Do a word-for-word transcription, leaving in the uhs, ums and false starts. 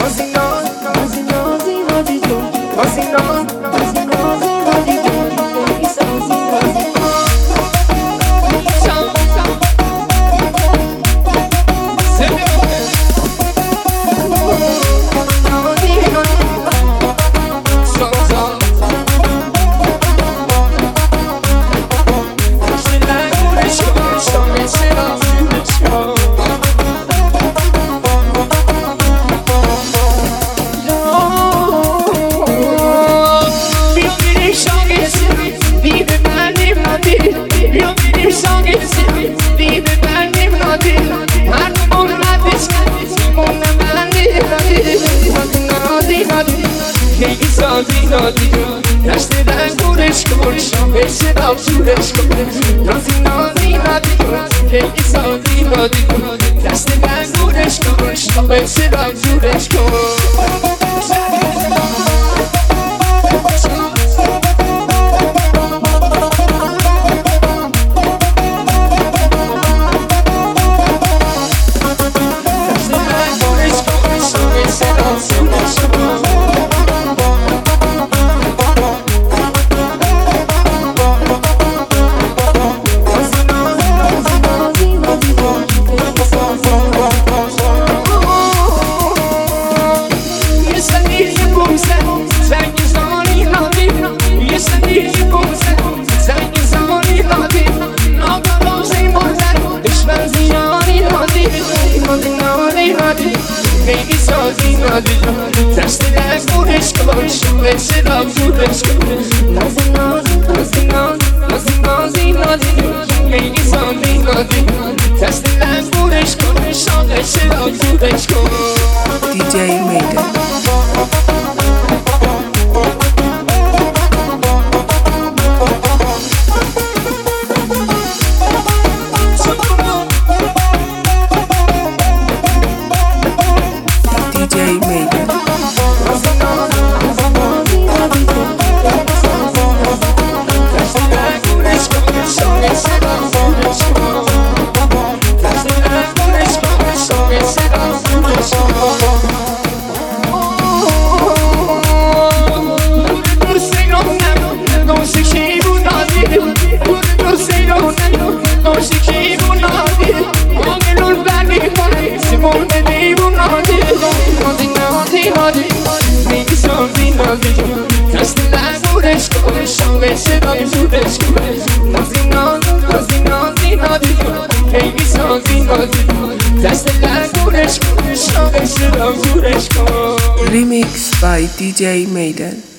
دست رنگورش کن شامل صدا زورش کن نازی نازی نادی کن خیلی سازی نادی کن دست رنگورش کن شامل صدا زورش کن دست رنگورش کن شامل صدا زورش کن نازی نازی نازی نازی نازی نازی خیلی سازی نازی دست رنگورش کن شامل صدا زورش کن دی جی میدن دست رنگورش کن شامل صدا زورش کن نازی نازی نازی نازی نازی خیلی سازی نازی دست رنگورش کن شامل صدا زورش کن Remix by دی جی میدن